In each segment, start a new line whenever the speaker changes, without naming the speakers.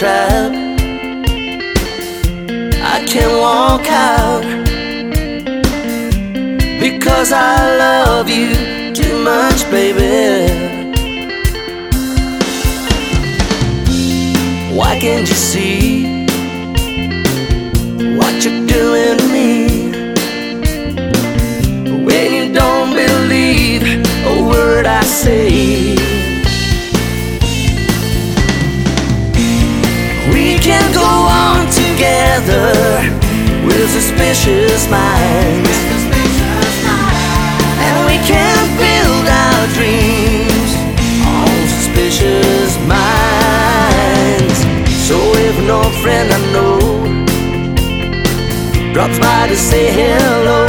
trap. I can't walk out because I love you too much, baby. Why can't you see what you're doing to me? When you don't believe a word I say, we can go on together with suspicious minds, and we can build our dreams on suspicious minds. So if no friend I know drops by to say hello,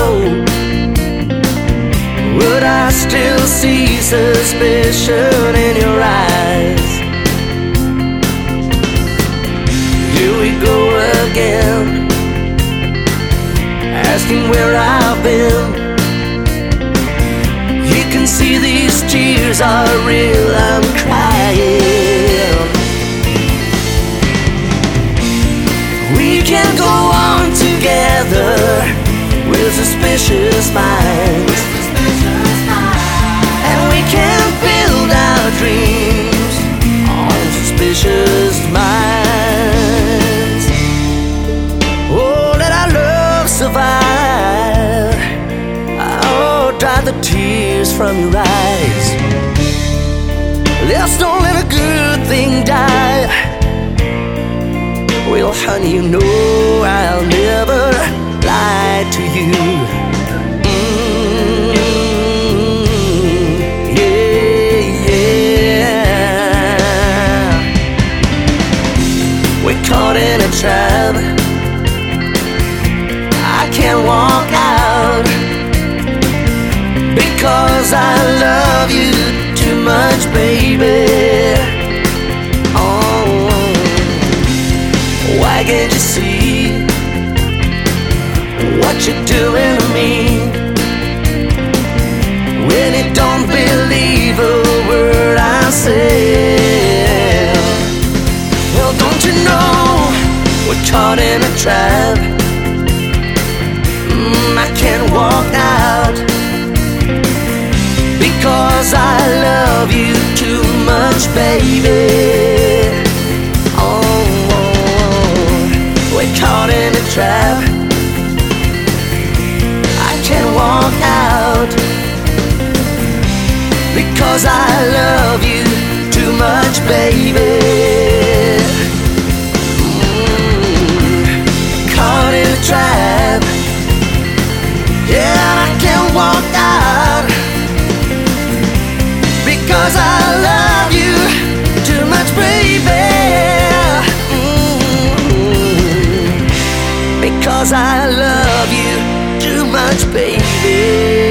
would I still see suspicion in your eyes? Here we go again, asking where I've been. You can see these tears are real, I'm crying. We can go on together with suspicious minds, and we can build our dreams on suspicious minds. Oh, let our love survive. Oh, dry the tears from your eyes. Let's don't let a good thing die. Well, honey, you know I'll never lie to you. Caught in a trap. I can't walk out because I love you too much, baby. Oh, why can't you see what you're doing to me? When you don't believe a word I say, well, don't you know we're caught in a trap? I can't walk out because I love you too much, baby. Oh, we're caught in a trap. I can't walk out because I love you too much, baby. Caught in a trap. Yeah, I can't walk out because I love you too much, baby. Because I love you too much, baby.